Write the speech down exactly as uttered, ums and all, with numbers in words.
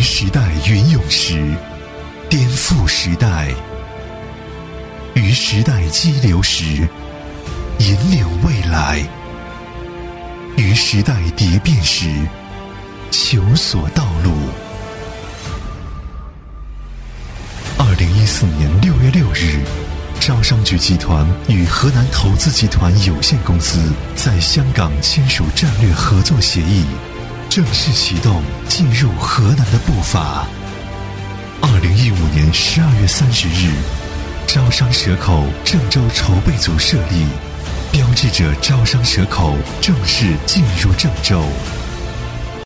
时代云涌时，颠覆时代；于时代激流时，引领未来；于时代蝶变时，求索道路。二零一四年六月六日，招商局集团与河南投资集团有限公司在香港签署战略合作协议，正式启动进入河南的步伐。二零一五年十二月三十日，招商蛇口郑州筹备组设立，标志着招商蛇口正式进入郑州。